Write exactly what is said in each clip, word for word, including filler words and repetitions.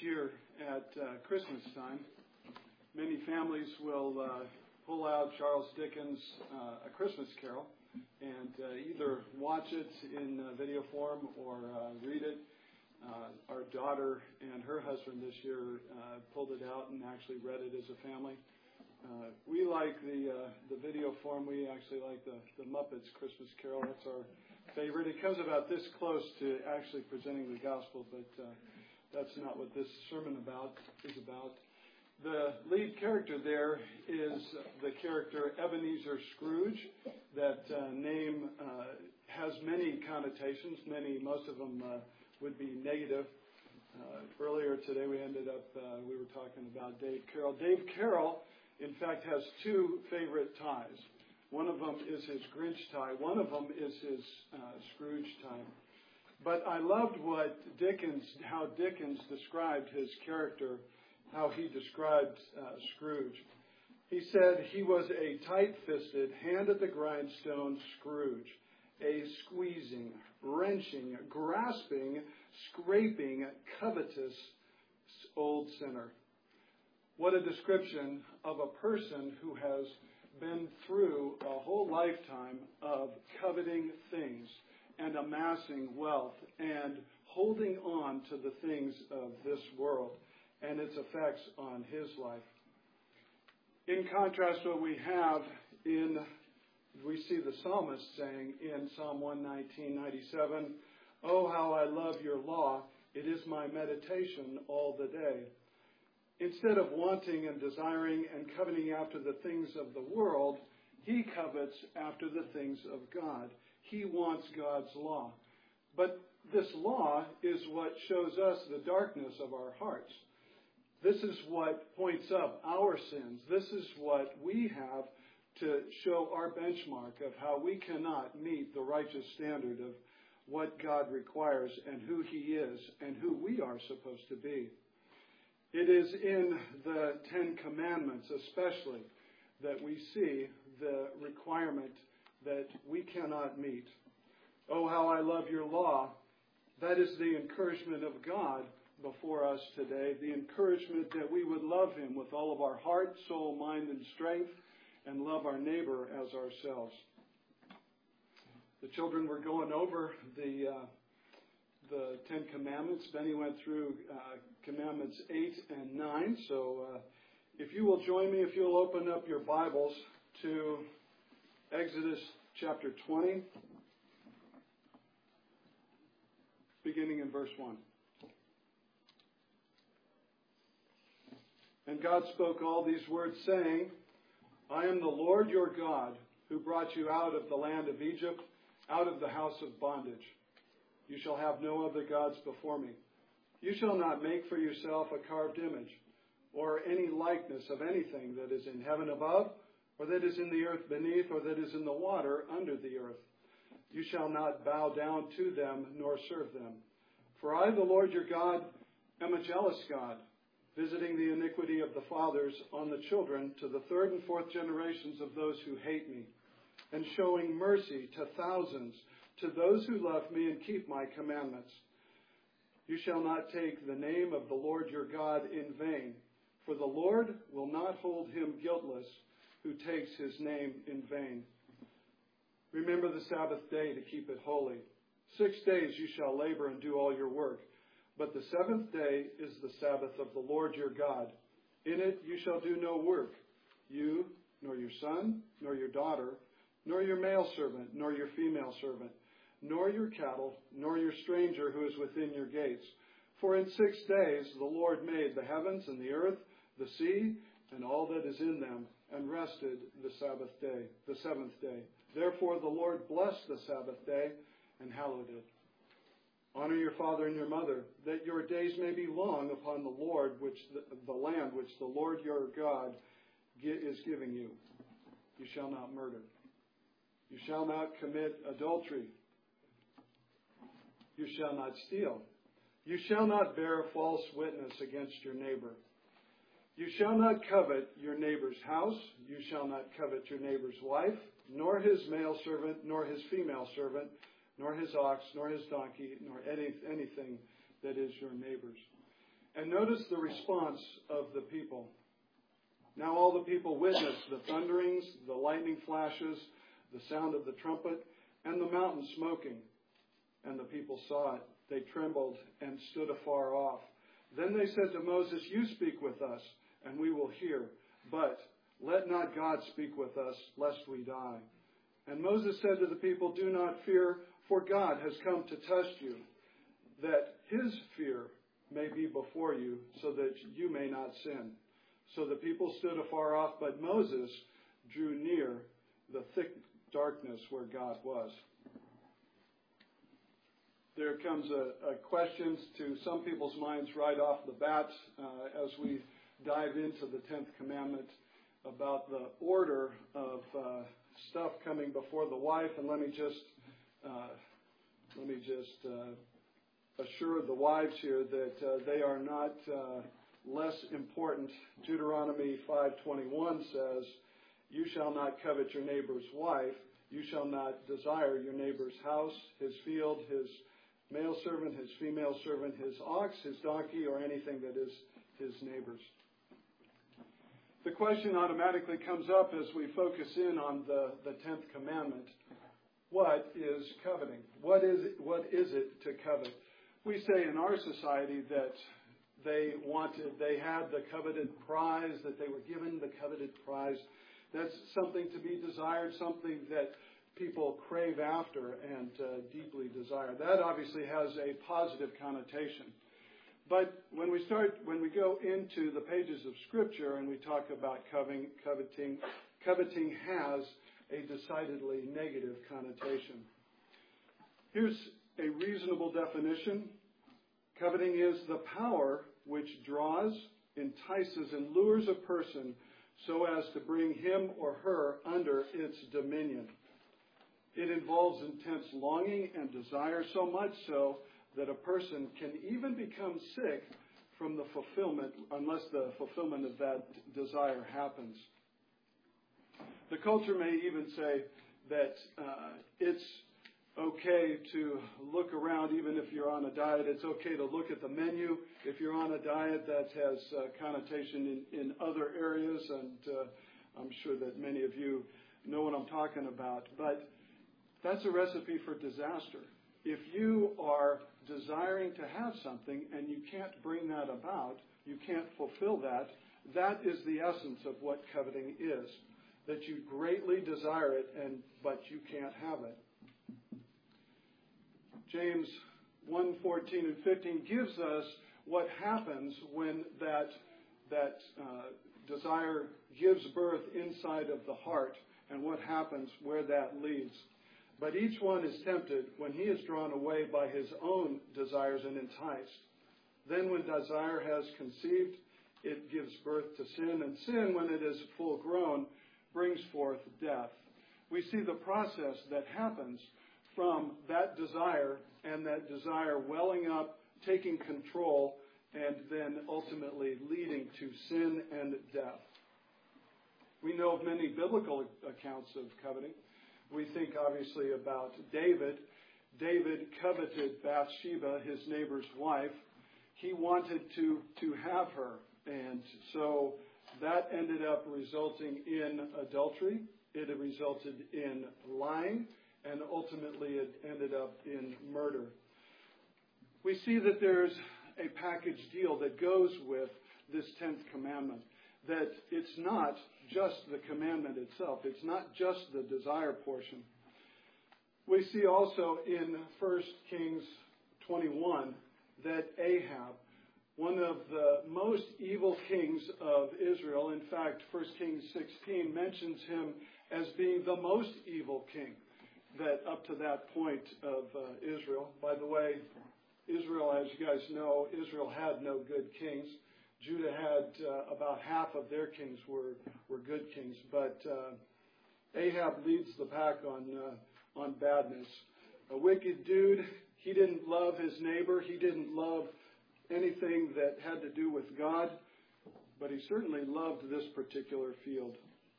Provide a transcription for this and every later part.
year at uh, Christmas time, many families will uh, pull out Charles Dickens' uh, A Christmas Carol and uh, either watch it in uh, video form or uh, read it. Uh, our daughter and her husband this year uh, pulled it out and actually read it as a family. Uh, we like the uh, the video form. We actually like the, the Muppets Christmas Carol. That's our favorite. It comes about this close to actually presenting the gospel, but uh, that's not what this sermon about is about. The lead character there is the character Ebenezer Scrooge. That uh, name uh, has many connotations. Many, most of them uh, would be negative. Uh, earlier today, we ended up uh, we were talking about Dave Carroll. Dave Carroll, in fact, has two favorite ties. One of them is his Grinch tie. One of them is his uh, Scrooge tie. But I loved what Dickens, how Dickens described his character, how he described uh, Scrooge. He said he was a tight-fisted, hand-at-the-grindstone Scrooge, a squeezing, wrenching, grasping, scraping, covetous old sinner. What a description of a person who has been through a whole lifetime of coveting things and amassing wealth and holding on to the things of this world and its effects on his life. In contrast, what we have in, we see the psalmist saying in Psalm one nineteen, ninety-seven, "Oh, how I love your law. It is my meditation all the day." Instead of wanting and desiring and coveting after the things of the world, he covets after the things of God. He wants God's law. But this law is what shows us the darkness of our hearts. This is what points up our sins. This is what we have to show our benchmark of how we cannot meet the righteous standard of what God requires and who he is and who we are supposed to be. It is in the Ten Commandments especially that we see the requirement that we cannot meet. Oh, how I love your law. That is the encouragement of God before us today, the encouragement that we would love him with all of our heart, soul, mind, and strength, and love our neighbor as ourselves. The children were going over the uh, the Ten Commandments. Benny went through uh, Commandments eight and nine. So uh, if you will join me, if you'll open up your Bibles to Exodus chapter twenty, beginning in verse one. And God spoke all these words, saying, I am the Lord your God, who brought you out of the land of Egypt, out of the house of bondage. You shall have no other gods before me. You shall not make for yourself a carved image, or any likeness of anything that is in heaven above, or that is in the earth beneath, or that is in the water under the earth. You shall not bow down to them, nor serve them. For I, the Lord your God, am a jealous God, visiting the iniquity of the fathers on the children to the third and fourth generations of those who hate me, and showing mercy to thousands, to those who love me and keep my commandments. You shall not take the name of the Lord your God in vain, for the Lord will not hold him guiltless who takes his name in vain. Remember the Sabbath day to keep it holy. Six days you shall labor and do all your work, but the seventh day is the Sabbath of the Lord your God. In it you shall do no work, you, nor your son, nor your daughter, nor your male servant, nor your female servant, nor your cattle, nor your stranger who is within your gates. For in six days the Lord made the heavens and the earth, the sea, and all that is in them, and rested the Sabbath day, the seventh day. Therefore the Lord blessed the Sabbath day and hallowed it. Honor your father and your mother, that your days may be long upon the Lord, which the, the land which the Lord your God is giving you. You shall not murder. You shall not commit adultery. You shall not steal. You shall not bear false witness against your neighbor. You shall not covet your neighbor's house. You shall not covet your neighbor's wife, nor his male servant, nor his female servant, nor his ox, nor his donkey, nor any, anything that is your neighbor's. And notice the response of the people. Now all the people witnessed the thunderings, the lightning flashes, the sound of the trumpet, and the mountain smoking. And the people saw it. They trembled and stood afar off. Then they said to Moses, "You speak with us, and we will hear. But let not God speak with us, lest we die." And Moses said to the people, "Do not fear, for God has come to test you, that his fear may be before you, so that you may not sin." So the people stood afar off, but Moses drew near the thick darkness where God was. There comes a, a question to some people's minds right off the bat uh, as we dive into the tenth commandment about the order of uh, stuff coming before the wife. And let me just uh, let me just uh, assure the wives here that uh, they are not uh, less important. Deuteronomy five twenty-one says, "You shall not covet your neighbor's wife. You shall not desire your neighbor's house, his field, his male servant, his female servant, his ox, his donkey, or anything that is his neighbor's." The question automatically comes up as we focus in on the, the tenth commandment. What is coveting? What is it, what is it to covet? We say in our society that they wanted, they had the coveted prize, that they were given the coveted prize. That's something to be desired, something that people crave after and uh, deeply desire. That obviously has a positive connotation. But when we start, when we go into the pages of Scripture and we talk about coveting, coveting, coveting has a decidedly negative connotation. Here's a reasonable definition. Coveting is the power which draws, entices, and lures a person so as to bring him or her under its dominion. It involves intense longing and desire, so much so that a person can even become sick from the fulfillment, unless the fulfillment of that desire happens. The culture may even say that uh, it's okay to look around, even if you're on a diet. It's okay to look at the menu. If you're on a diet, that has uh, connotation in, in other areas, and uh, I'm sure that many of you know what I'm talking about. But that's a recipe for disaster. If you are desiring to have something and you can't bring that about, you can't fulfill that, that is the essence of what coveting is. That you greatly desire it, and but you can't have it. James one fourteen and fifteen gives us what happens when that, that uh, desire gives birth inside of the heart, and what happens where that leads. But each one is tempted when he is drawn away by his own desires and enticed. Then when desire has conceived, it gives birth to sin, and sin, when it is full grown, brings forth death. We see the process that happens from that desire, and that desire welling up, taking control, and then ultimately leading to sin and death. We know of many biblical accounts of coveting. We think obviously about David. David coveted Bathsheba, his neighbor's wife. He wanted to, to have her, and so that ended up resulting in adultery. It resulted in lying, and ultimately it ended up in murder. We see that there's a package deal that goes with this tenth commandment, that it's not just the commandment itself. It's not just the desire portion. We see also in First Kings twenty-one that Ahab, one of the most evil kings of Israel, in fact, First Kings sixteen mentions him as being the most evil king that up to that point of uh, Israel. By the way, Israel, as you guys know, Israel had no good kings. Judah had uh, about half of their kings were, were good kings, but uh, Ahab leads the pack on uh, on badness. A wicked dude. He didn't love his neighbor. He didn't love anything that had to do with God, but he certainly loved this particular field.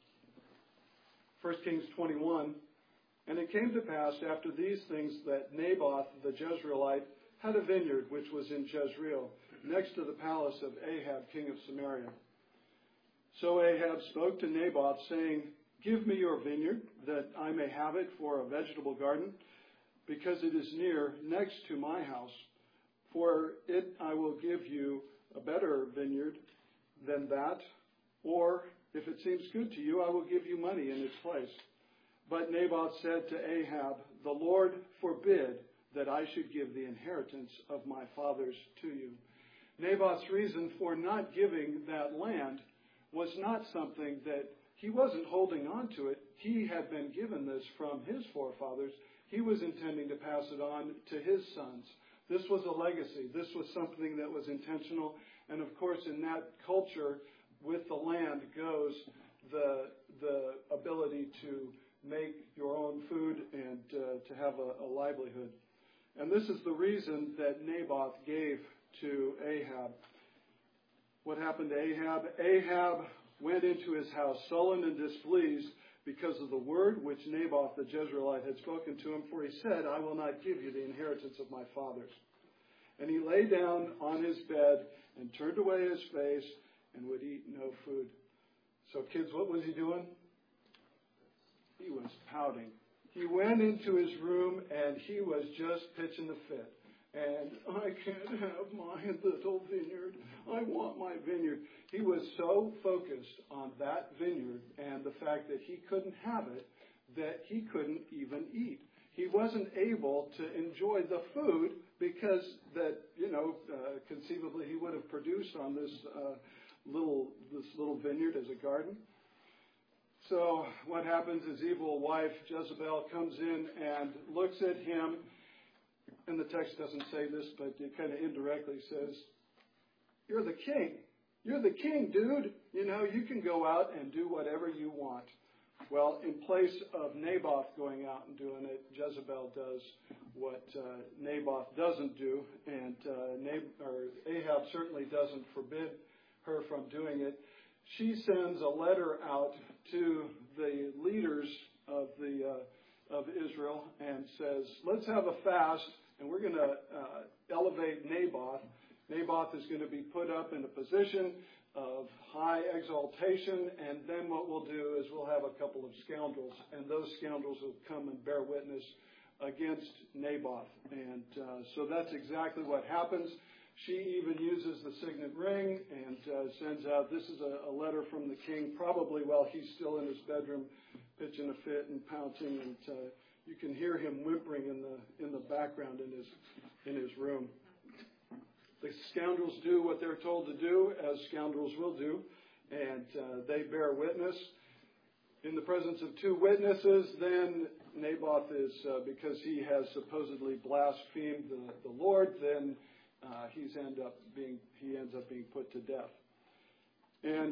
First Kings twenty-one, and it came to pass after these things that Naboth the Jezreelite had a vineyard which was in Jezreel, next to the palace of Ahab, king of Samaria. So Ahab spoke to Naboth, saying, "Give me your vineyard, that I may have it for a vegetable garden, because it is near next to my house. For it I will give you a better vineyard than that, or if it seems good to you, I will give you money in its place." But Naboth said to Ahab, "The Lord forbid that I should give the inheritance of my fathers to you." Naboth's reason for not giving that land was not something that he wasn't holding on to it. He had been given this from his forefathers. He was intending to pass it on to his sons. This was a legacy. This was something that was intentional. And of course, in that culture, with the land goes the, the ability to make your own food and uh, to have a, a livelihood. And this is the reason that Naboth gave to Ahab. What happened to Ahab? Ahab went into his house sullen and displeased because of the word which Naboth the Jezreelite had spoken to him, for he said, "I will not give you the inheritance of my fathers." And he lay down on his bed and turned away his face and would eat no food. So kids, what was he doing? He was pouting. He went into his room and he was just pitching the fit. And I can't have my little vineyard. I want my vineyard. He was so focused on that vineyard and the fact that he couldn't have it that he couldn't even eat. He wasn't able to enjoy the food because that, you know, uh, conceivably he would have produced on this uh, little this little vineyard as a garden. So what happens is evil wife Jezebel comes in and looks at him. And the text doesn't say this, but it kind of indirectly says, "You're the king. You're the king, dude. You know, you can go out and do whatever you want." Well, in place of Naboth going out and doing it, Jezebel does what uh, Naboth doesn't do. And uh, Nab- or Ahab certainly doesn't forbid her from doing it. She sends a letter out to the leaders of the uh, of Israel and says, "Let's have a fast. And we're going to uh, elevate Naboth. Naboth is going to be put up in a position of high exaltation. And then what we'll do is we'll have a couple of scoundrels. And those scoundrels will come and bear witness against Naboth." And uh, so that's exactly what happens. She even uses the signet ring and uh, sends out, this is a, a letter from the king, probably while he's still in his bedroom pitching a fit and pouncing. And uh, you can hear him whimpering in the in the background in his in his room. The scoundrels do what they're told to do, as scoundrels will do, and uh, they bear witness. In the presence of two witnesses, then Naboth is, uh, because he has supposedly blasphemed the, the Lord, then uh, he's end up being he ends up being put to death. And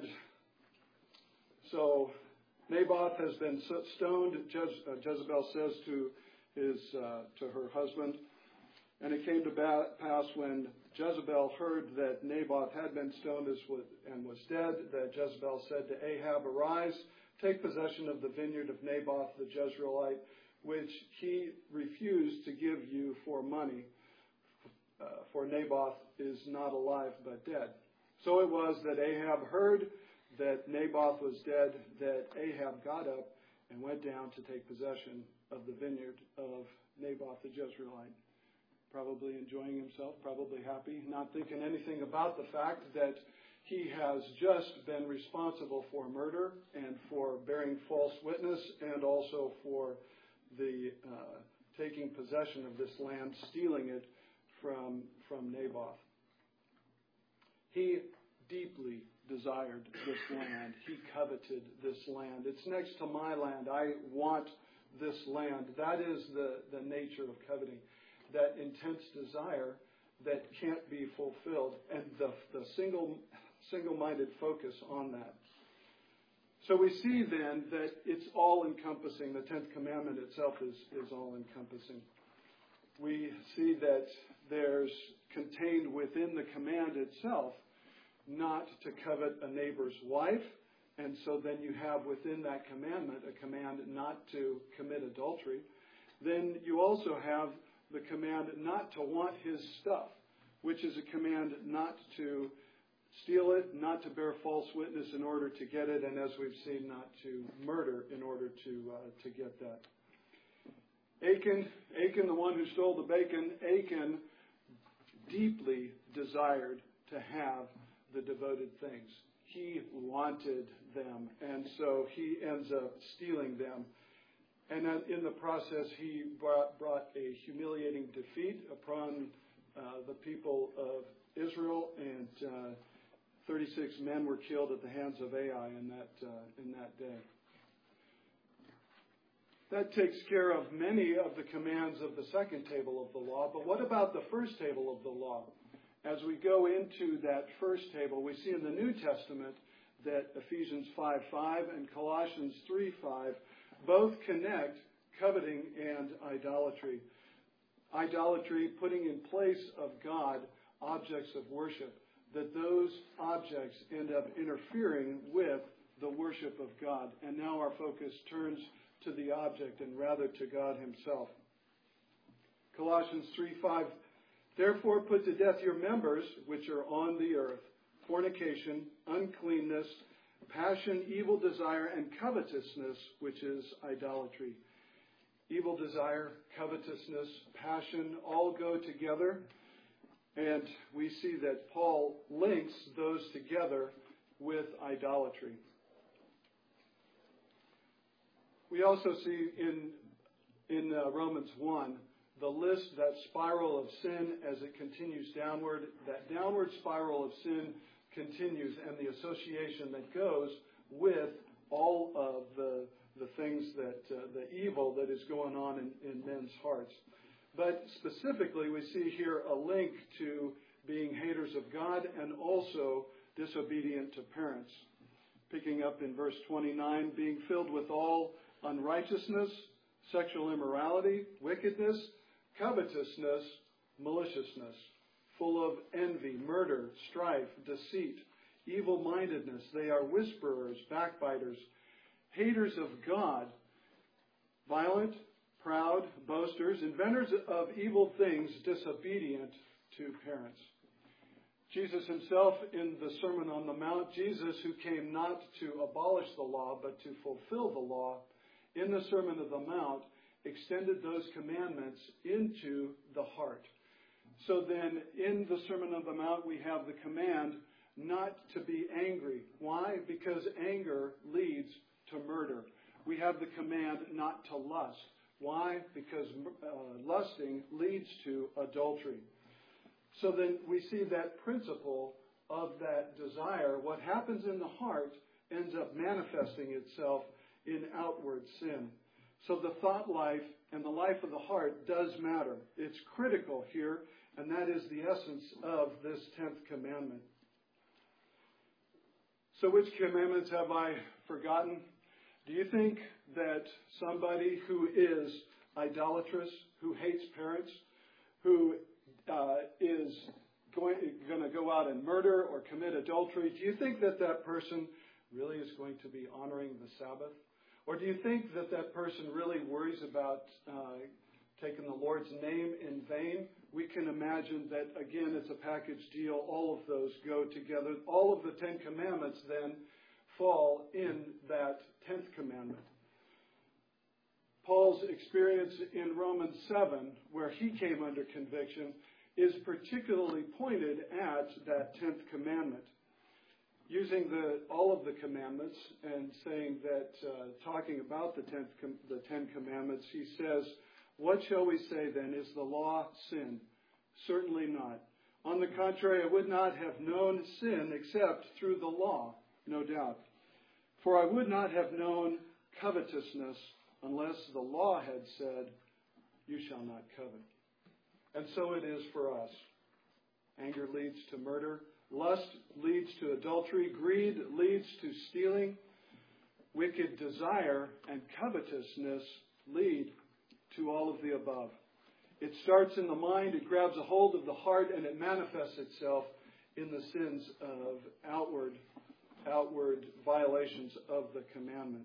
so Naboth has been stoned, Jezebel says to his uh, to her husband. And it came to pass when Jezebel heard that Naboth had been stoned and was dead, that Jezebel said to Ahab, "Arise, take possession of the vineyard of Naboth the Jezreelite, which he refused to give you for money, uh, for Naboth is not alive but dead." So it was that Ahab heard that Naboth was dead, that Ahab got up and went down to take possession of the vineyard of Naboth the Jezreelite. Probably enjoying himself, probably happy, not thinking anything about the fact that he has just been responsible for murder and for bearing false witness and also for the uh, taking possession of this land, stealing it from, from Naboth. He deeply desired this land. He coveted this land. It's next to my land. I want this land. That is the, the nature of coveting. That intense desire that can't be fulfilled, and the, the single, single-minded focus on that. So we see then that it's all-encompassing. The Tenth Commandment itself is, is all-encompassing. We see that there's contained within the command itself not to covet a neighbor's wife, and so then you have within that commandment a command not to commit adultery. Then you also have the command not to want his stuff. which is a command not to steal it, not to bear false witness in order to get it, and as we've seen, not to murder in order to uh, to get that. Achan, Achan, the one who stole the bacon, Achan deeply desired to have the devoted things. He wanted them, and so he ends up stealing them. And in the process, he brought, brought a humiliating defeat upon uh, the people of Israel, and uh, thirty-six men were killed at the hands of Ai in that uh, in that day. That takes care of many of the commands of the second table of the law. But what about the first table of the law? As we go into that first table, we see in the New Testament that Ephesians five five and Colossians three five both connect coveting and idolatry. Idolatry, putting in place of God objects of worship, that those objects end up interfering with the worship of God. And now our focus turns to the object and rather to God himself. Colossians three five, therefore put to death your members which are on the earth, fornication, uncleanness, passion, evil desire, and covetousness, which is idolatry. Evil desire, covetousness, passion all go together. And we see that Paul links those together with idolatry. We also see in, in uh, Romans one the list, that spiral of sin as it continues downward. That downward spiral of sin continues, and the association that goes with all of the, the things that, uh, the evil that is going on in, in men's hearts. But specifically, we see here a link to being haters of God and also disobedient to parents. Picking up in verse twenty-nine, being filled with all unrighteousness, sexual immorality, wickedness, covetousness, maliciousness, full of envy, murder, strife, deceit, evil-mindedness. They are whisperers, backbiters, haters of God, violent, proud, boasters, inventors of evil things, disobedient to parents. Jesus himself in the Sermon on the Mount, Jesus who came not to abolish the law but to fulfill the law, in the Sermon on the Mount extended those commandments into the heart. So then in the Sermon on the Mount we have the command not to be angry. Why? Because anger leads to murder. We have the command not to lust. Why? Because uh, lusting leads to adultery. So then we see that principle of that desire. What happens in the heart ends up manifesting itself in outward sin. So the thought life and the life of the heart does matter. It's critical here, and that is the essence of this tenth commandment. So which commandments have I forgotten? Do you think that somebody who is idolatrous, who hates parents, who uh, is going, going to go out and murder or commit adultery, do you think that that person really is going to be honoring the Sabbath? Or do you think that that person really worries about uh, taking the Lord's name in vain? We can imagine that, again, it's a package deal. All of those go together. All of the Ten Commandments then fall in that tenth commandment. Paul's experience in Romans seven, where he came under conviction, is particularly pointed at that tenth commandment. Using the, all of the commandments and saying that, uh, talking about the, tenth com- the Ten Commandments, he says, what shall we say then? Is the law sin? Certainly not. On the contrary, I would not have known sin except through the law, no doubt. For I would not have known covetousness unless the law had said, you shall not covet. And so it is for us. Anger leads to murder. Lust leads to adultery. Greed leads to stealing. Wicked desire and covetousness lead to all of the above. It starts in the mind, it grabs a hold of the heart, and it manifests itself in the sins of outward, outward violations of the commandment.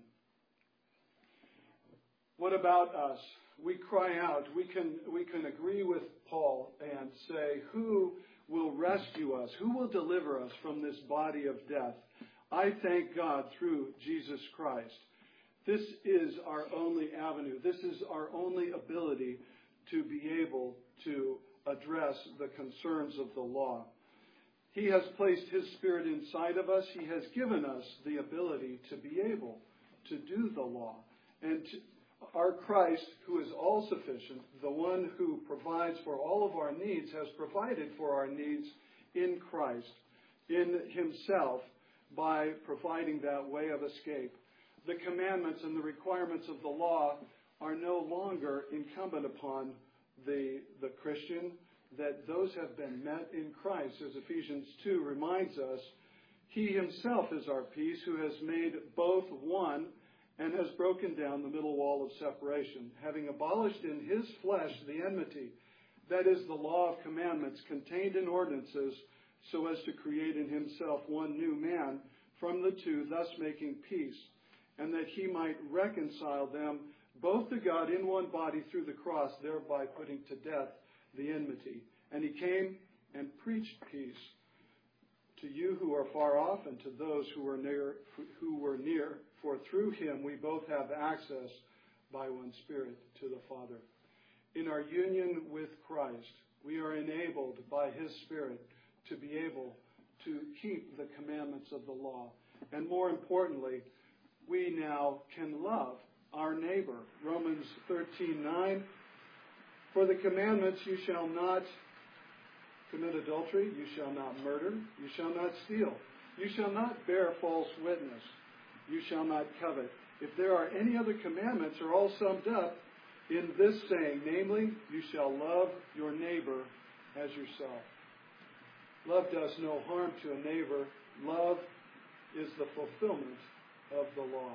What about us? We cry out. We can, we can agree with Paul and say, who will rescue us? Who will deliver us from this body of death? I thank God through Jesus Christ. This is our only avenue. This is our only ability to be able to address the concerns of the law. He has placed His Spirit inside of us. He has given us the ability to be able to do the law. And to, our Christ, who is all sufficient, the one who provides for all of our needs, has provided for our needs in Christ, in Himself, by providing that way of escape. The commandments and the requirements of the law are no longer incumbent upon the, the Christian, that those have been met in Christ. As Ephesians two reminds us, He Himself is our peace, who has made both one and has broken down the middle wall of separation, having abolished in His flesh the enmity, that is, the law of commandments contained in ordinances, so as to create in Himself one new man from the two, thus making peace, and that He might reconcile them both to God in one body through the cross, thereby putting to death the enmity. And He came and preached peace to you who are far off and to those who were near, who were near. For through Him we both have access by one Spirit to the Father. In our union with Christ, we are enabled by His Spirit to be able to keep the commandments of the law. And more importantly, we now can love our neighbor. Romans thirteen nine, for the commandments, you shall not commit adultery, you shall not murder, you shall not steal, you shall not bear false witness, you shall not covet. If there are any other commandments, are all summed up in this saying, namely, you shall love your neighbor as yourself. Love does no harm to a neighbor. Love is the fulfillment of the law.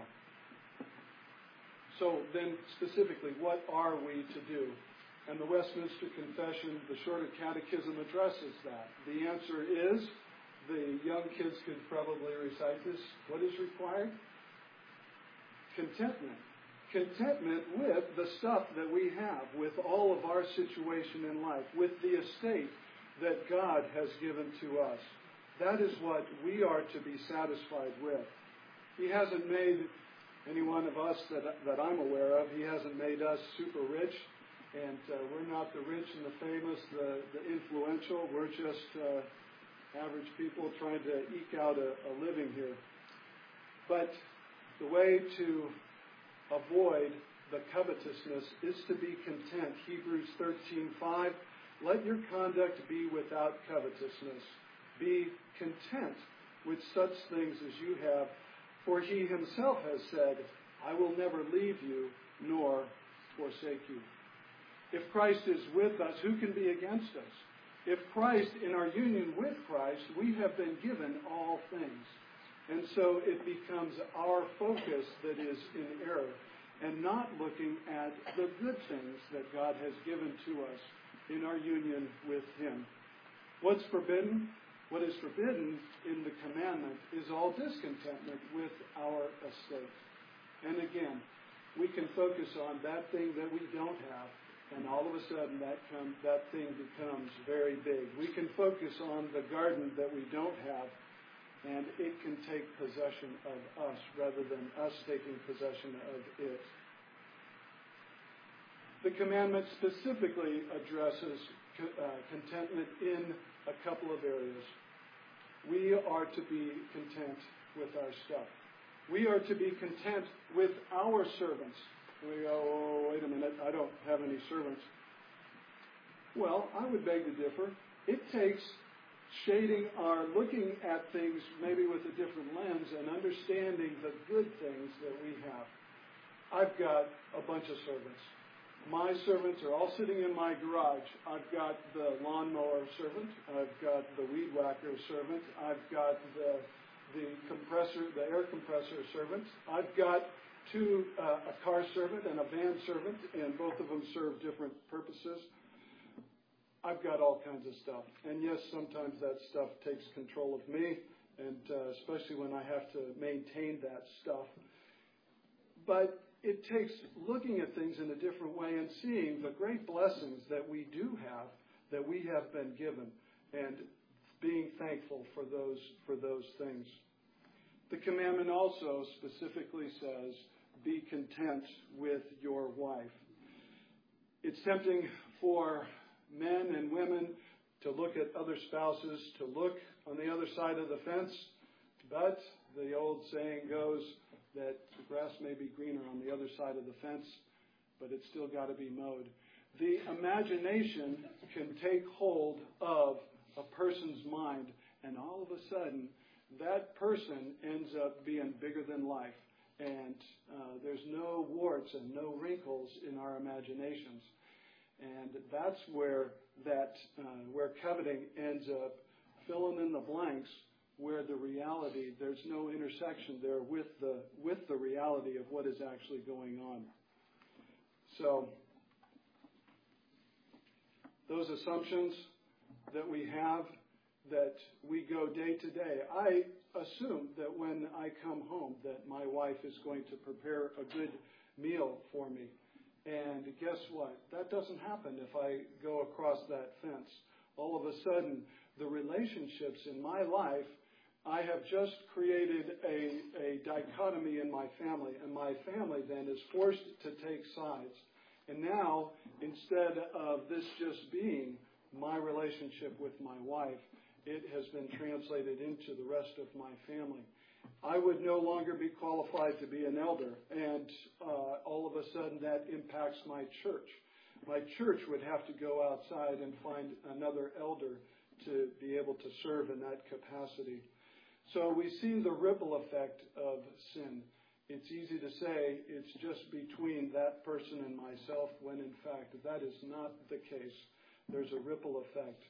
So then, specifically, what are we to do? And the Westminster Confession, the Shorter Catechism, addresses that. The answer is, the young kids could probably recite this. What is required? Contentment. Contentment with the stuff that we have, with all of our situation in life, with the estate that God has given to us. That is what we are to be satisfied with. He hasn't made any one of us that, that I'm aware of, He hasn't made us super rich. And uh, we're not the rich and the famous, the, the influential. We're just uh, average people trying to eke out a, a living here. But the way to avoid the covetousness is to be content. Hebrews thirteen five, let your conduct be without covetousness. Be content with such things as you have, for He Himself has said, I will never leave you nor forsake you. If Christ is with us, who can be against us? If Christ, in our union with Christ, we have been given all things. And so it becomes our focus that is in error, and not looking at the good things that God has given to us in our union with Him. What's forbidden? What is forbidden in the commandment is all discontentment with our estate. And again, we can focus on that thing that we don't have, and all of a sudden that come, that thing becomes very big. We can focus on the garden that we don't have, and it can take possession of us rather than us taking possession of it. The commandment specifically addresses uh, contentment in a couple of areas. We are to be content with our stuff. We are to be content with our servants. We go, oh, wait a minute, I don't have any servants. Well, I would beg to differ. It takes shading our looking at things maybe with a different lens and understanding the good things that we have. I've got a bunch of servants. My servants are all sitting in my garage. I've got the lawnmower servant. I've got the weed whacker servant. I've got the the compressor, the air compressor servant. I've got two, uh, a car servant and a van servant, and both of them serve different purposes. I've got all kinds of stuff. And yes, sometimes that stuff takes control of me, and uh, especially when I have to maintain that stuff. But it takes looking at things in a different way and seeing the great blessings that we do have, that we have been given. and being thankful for those for those things. The commandment also specifically says, be content with your wife. It's tempting for men and women to look at other spouses, to look on the other side of the fence, but the old saying goes that the grass may be greener on the other side of the fence, but it's still got to be mowed. The imagination can take hold of a person's mind, and all of a sudden, that person ends up being bigger than life. And uh, there's no warts and no wrinkles in our imaginations. And that's where that uh, where coveting ends up filling in the blanks, where the reality, there's no intersection there with the with the reality of what is actually going on. So those assumptions that we have, that we go day to day, I assume that when I come home that my wife is going to prepare a good meal for me. And guess what? That doesn't happen if I go across that fence. All of a sudden, the relationships in my life, I have just created a, a dichotomy in my family, and my family then is forced to take sides. And now, instead of this just being my relationship with my wife, it has been translated into the rest of my family. I would no longer be qualified to be an elder, and uh, all of a sudden that impacts my church. My church would have to go outside and find another elder to be able to serve in that capacity. So we see the ripple effect of sin. It's easy to say it's just between that person and myself, when in fact that is not the case. There's a ripple effect.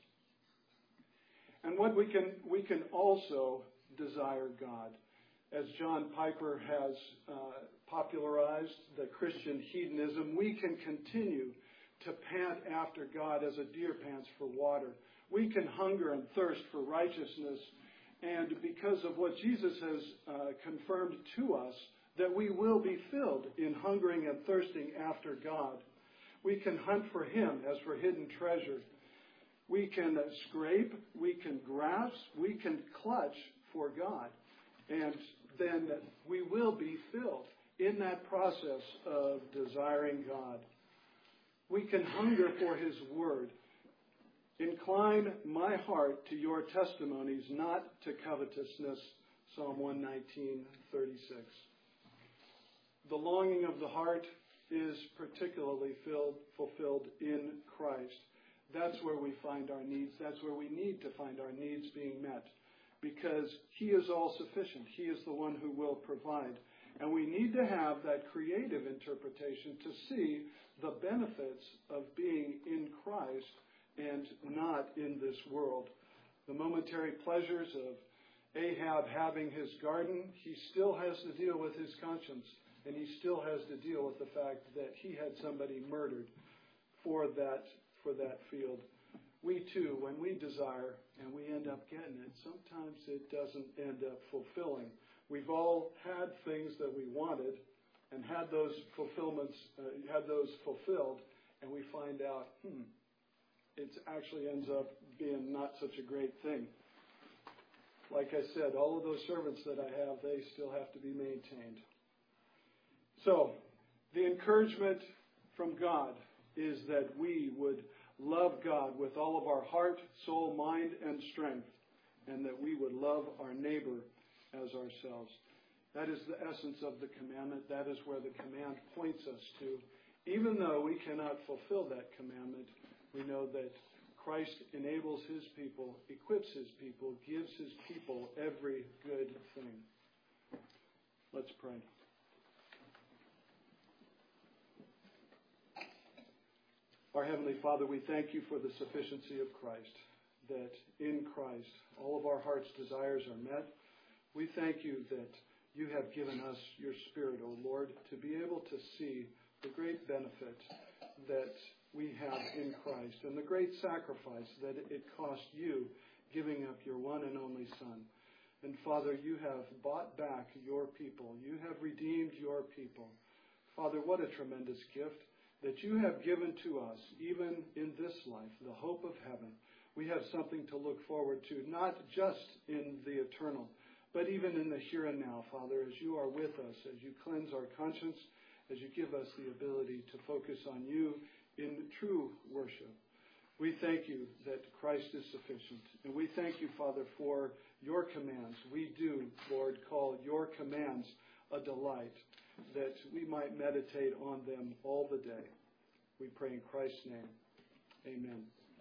And what we can we can also desire God. As John Piper has uh, popularized the Christian hedonism, we can continue to pant after God as a deer pants for water. We can hunger and thirst for righteousness, and because of what Jesus has uh, confirmed to us, that we will be filled in hungering and thirsting after God. We can hunt for Him as for hidden treasure. We can scrape, we can grasp, we can clutch for God. And then we will be filled in that process of desiring God. We can hunger for His Word. Incline my heart to your testimonies, not to covetousness. Psalm one nineteen, thirty-six. The longing of the heart is particularly filled, fulfilled in Christ. That's where we find our needs. That's where we need to find our needs being met, because He is all sufficient. He is the one who will provide. And we need to have that creative interpretation to see the benefits of being in Christ and not in this world. The momentary pleasures of Ahab having his garden, he still has to deal with his conscience, and he still has to deal with the fact that he had somebody murdered for that for that field. We too, when we desire and we end up getting it, sometimes it doesn't end up fulfilling. We've all had things that we wanted and had those fulfillments, uh, had those fulfilled, and we find out, hmm, it actually ends up being not such a great thing. Like I said, all of those servants that I have, they still have to be maintained. So, the encouragement from God is that we would love God with all of our heart, soul, mind, and strength, and that we would love our neighbor as ourselves. That is the essence of the commandment. That is where the command points us to. Even though we cannot fulfill that commandment, we know that Christ enables His people, equips His people, gives His people every good thing. Let's pray. Our Heavenly Father, we thank You for the sufficiency of Christ, that in Christ all of our heart's desires are met. We thank You that You have given us Your Spirit, O Lord, to be able to see the great benefit that we have in Christ and the great sacrifice that it cost You giving up Your one and only Son. And Father, You have bought back Your people. You have redeemed Your people. Father, what a tremendous gift that You have given to us, even in this life, the hope of heaven. we have something to look forward to, not just in the eternal, but even in the here and now, Father, as you are with us, as you cleanse our conscience, as you give us the ability to focus on you in true worship. We thank you that Christ is sufficient. And we thank you, Father, for your commands. We do, Lord, call your commands a delight, that we might meditate on them all the day. We pray in Christ's name. Amen.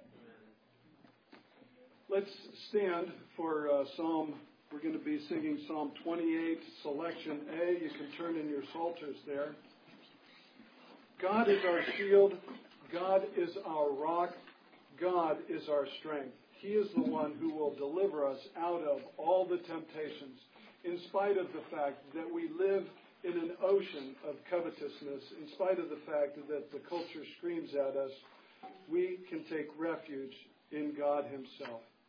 Let's stand for uh, Psalm. We're going to be singing Psalm twenty-eight, Selection A. You can turn in your psalters there. God is our shield. God is our rock. God is our strength. He is the one who will deliver us out of all the temptations, in spite of the fact that we live in an ocean of covetousness, in spite of the fact that the culture screams at us. We can take refuge in God himself.